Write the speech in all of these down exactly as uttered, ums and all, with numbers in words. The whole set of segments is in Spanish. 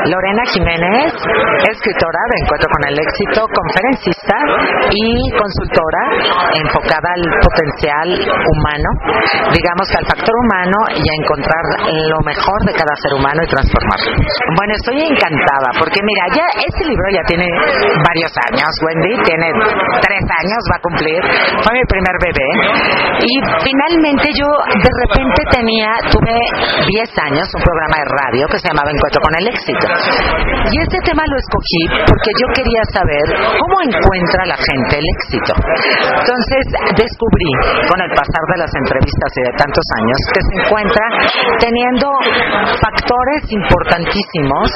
Lorena Jiménez, escritora de Encuentro con el Éxito, conferencista y consultora enfocada al potencial humano, digamos que al factor humano y a encontrar lo mejor de cada ser humano y transformarlo. Bueno, estoy encantada porque mira, ya este libro ya tiene varios años, Wendy, tiene tres años, va a cumplir, fue mi primer bebé y finalmente yo de repente tenía, tuve diez años, un programa de radio que se llamaba Encuentro con el Éxito y este tema lo escogí porque yo quería saber cómo encuentra la gente el éxito. Entonces descubrí con el pasar de las entrevistas y de tantos años que se encuentra teniendo factores importantísimos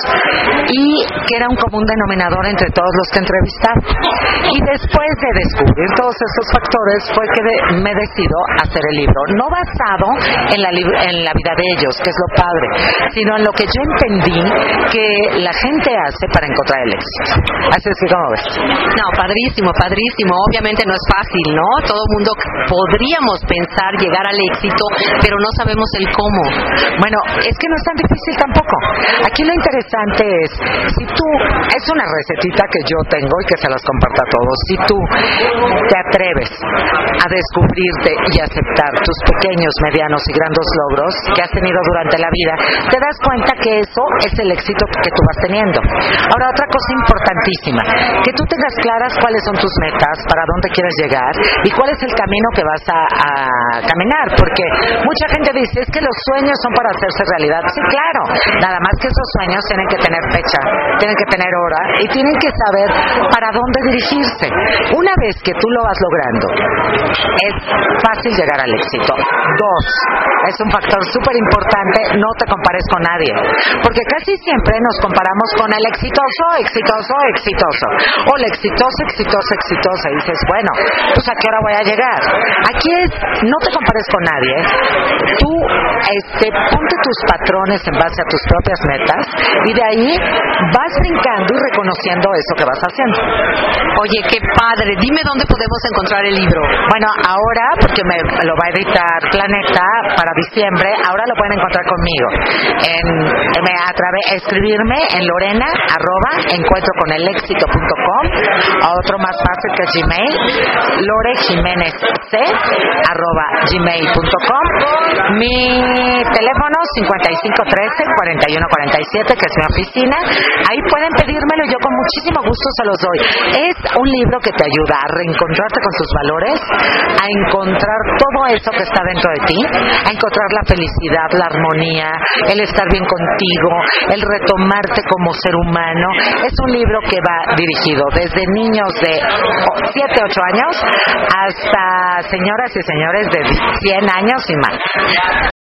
y que era un común denominador entre todos los que entrevistaba. Y después de descubrir todos esos factores fue que de, me decido hacer el libro, no basado en la, en la vida de ellos, que es lo padre, sino en lo que yo entendí que la gente hace para encontrar el éxito. Así es que, ¿cómo ves? No, padrísimo, padrísimo. Obviamente no es fácil, ¿no? Todo el mundo podríamos pensar llegar al éxito, pero no sabemos el cómo. Bueno, es que no es tan difícil tampoco. Aquí lo interesante es, si tú, es una recetita que yo tengo y que se las comparto a todos, si tú te atreves a descubrirte y aceptar tus pequeños, medianos y grandes logros que has tenido durante la vida, te das cuenta que eso es el éxito que tú vas teniendo. Ahora, otra cosa importantísima, que tú tengas claras cuáles son tus metas, para dónde quieres llegar y cuál es el camino que vas a, a caminar, porque mucha gente dice, es que los sueños son para hacerse realidad. Sí, claro, nada más que esos sueños tienen que tener fecha, tienen que tener hora y tienen que saber para dónde dirigirse. Una vez que tú lo vas logrando, es fácil llegar al éxito. Dos, es un factor súper importante, no te compares con nadie, porque casi siempre nos comparamos con el exitoso, exitoso, exitoso, o el exitoso, exitoso, exitoso, y dices, bueno, pues a qué hora voy a llegar. Aquí es, no te compares con nadie, tú este, ponte tus patrones en base a tus propias metas, y de ahí vas brincando y reconociendo eso que vas haciendo. Oye, qué padre, dime dónde podemos encontrar el libro. Bueno, ahora, porque me lo va a editar Planeta para diciembre, ahora lo pueden encontrar conmigo. En, me atrave, escribirme en lorena arroba encuentroconelexito punto com, a otro más fácil que Gmail, lore jiménez c arroba gmail punto com. Mi teléfono cincuenta y cinco trece cuarenta y uno cuarenta y siete, que es mi oficina. Ahí pueden pedírmelo y yo con muchísimo gusto se los doy. Es un libro que te ayuda a reencontrarte con tus valores, a encontrar todo eso que está dentro de ti, a encontrar la felicidad, la armonía, el estar bien contigo, el retomarte como ser humano. Es un libro que va dirigido desde niños de siete, ocho años hasta señoras y señores de cien años y más.